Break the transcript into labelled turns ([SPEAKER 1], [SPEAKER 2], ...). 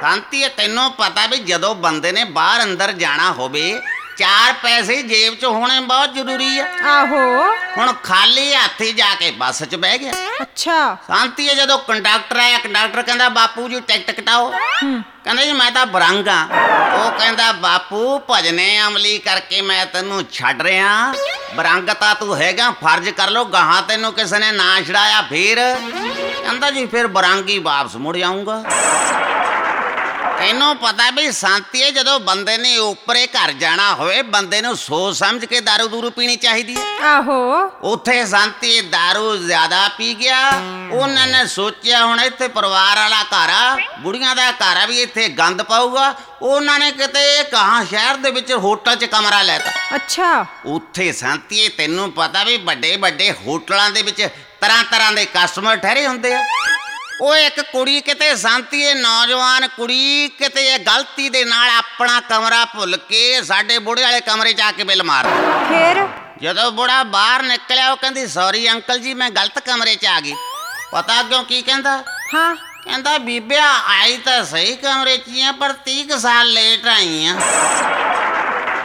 [SPEAKER 1] ਕਾਂਤੀ ਤੈਨੂੰ ਪਤਾ ਵੀ ਜਦੋਂ ਬੰਦੇ ਨੇ ਬਾਹਰ ਅੰਦਰ ਜਾਣਾ ਹੋਵੇ 4 ਪੈਸੇ ਜੇਬ 'ਚ ਹੋਣੇ ਬਹੁਤ ਜ਼ਰੂਰੀ ਆ।
[SPEAKER 2] ਆਹੋ।
[SPEAKER 1] ਹੁਣ ਖਾਲੀ ਹੱਥ ਹੀ ਜਾ ਕੇ ਬੱਸ 'ਚ ਬਹਿ ਗਿਆ।
[SPEAKER 2] ਅੱਛਾ।
[SPEAKER 1] ਸ਼ਾਂਤੀ ਜਦੋਂ ਕੰਡਕਟਰ ਆਇਆ, ਕੰਡਕਟਰ ਕਹਿੰਦਾ ਬਾਪੂ ਜੀ ਟਿਕਟ ਕਟਾਓ। ਕਹਿੰਦਾ ਜੀ ਮੈਂ ਤਾਂ ਬਰੰਗ ਆ। ਉਹ ਕਹਿੰਦਾ ਬਾਪੂ ਭਜਨੇ ਅਮਲੀ ਕਰਕੇ ਮੈਂ ਤੈਨੂੰ ਛੱਡ ਰਿਹਾ, ਬਰੰਗ ਤਾਂ ਤੂੰ ਹੈਗਾ, ਫਰਜ਼ ਕਰ ਲੋ, ਗਾਹਾਂ ਤੈਨੂੰ ਕਿਸੇ ਨੇ ਨਾ ਛੜਾਇਆ ਫੇਰ। ਕਹਿੰਦਾ ਜੀ ਫਿਰ ਬਰੰਗ ਹੀ ਵਾਪਸ ਮੁੜ ਜਾਊਂਗਾ। ਤੈਨੂੰ ਪਤਾ ਵੀ ਸ਼ਾਂਤੀਏ ਜਦੋਂ ਬੰਦੇ ਨੇ ਉੱਪਰੇ ਘਰ ਜਾਣਾ ਹੋਵੇ ਬੰਦੇ ਨੂੰ ਸੋਚ ਸਮਝ ਕੇ ਦਾਰੂ ਦੂਰੂ ਪੀਣੀ ਚਾਹੀਦੀ ਹੈ।
[SPEAKER 2] ਆਹੋ।
[SPEAKER 1] ਉੱਥੇ ਸ਼ਾਂਤੀ ਦਾਰੂ ਜ਼ਿਆਦਾ ਪੀ ਗਿਆ। ਉਹਨਾਂ ਨੇ ਸੋਚਿਆ ਹੁਣ ਇੱਥੇ ਪਰਿਵਾਰ ਵਾਲਾ ਘਰ ਆ, ਬੁੜੀਆਂ ਦਾ ਘਰ ਆ, ਵੀ ਇੱਥੇ ਗੰਦ ਪਾਊਗਾ। ਉਹਨਾਂ ਨੇ ਕਿਤੇ ਕਹਾਂ ਸ਼ਹਿਰ ਦੇ ਵਿੱਚ ਹੋਟਲ 'ਚ ਕਮਰਾ ਲੈਤਾ।
[SPEAKER 2] ਅੱਛਾ।
[SPEAKER 1] ਉੱਥੇ ਸ਼ਾਂਤੀਏ ਤੈਨੂੰ ਪਤਾ ਵੀ ਵੱਡੇ ਵੱਡੇ ਹੋਟਲਾਂ ਦੇ ਵਿੱਚ ਤਰ੍ਹਾਂ ਤਰ੍ਹਾਂ ਦੇ ਕਸਟਮਰ ਠਹਿਰੇ ਹੁੰਦੇ ਆ। ਉਹ ਇੱਕ ਕੁੜੀ ਕਿਤੇ ਸ਼ਾਂਤੀਏ ਨੌਜਵਾਨ ਕੁੜੀ ਕਿਤੇ ਇਹ ਗਲਤੀ ਦੇ ਨਾਲ ਆਪਣਾ ਕਮਰਾ ਭੁੱਲ ਕੇ ਸਾਡੇ ਬੁੜੇ ਵਾਲੇ ਕਮਰੇ 'ਚ ਆ ਕੇ ਬਿੱਲ ਮਾਰ
[SPEAKER 2] ਫੇਰ
[SPEAKER 1] ਜਦੋਂ ਬੁੜਾ ਬਾਹਰ ਨਿਕਲਿਆ ਉਹ ਕਹਿੰਦੀ ਸੌਰੀ ਅੰਕਲ ਜੀ ਮੈਂ ਗਲਤ ਕਮਰੇ 'ਚ ਆ ਗਈ। ਪਤਾ ਕਿਉਂ ਕੀ ਕਹਿੰਦਾ?
[SPEAKER 2] ਹਾਂ।
[SPEAKER 1] ਕਹਿੰਦਾ ਬੀਬਿਆ ਆਈ ਤਾਂ ਸਹੀ ਕਮਰੇ 'ਚ ਹੀ ਆ ਪਰ 30 ਸਾਲ ਲੇਟ ਆਈ ਆ।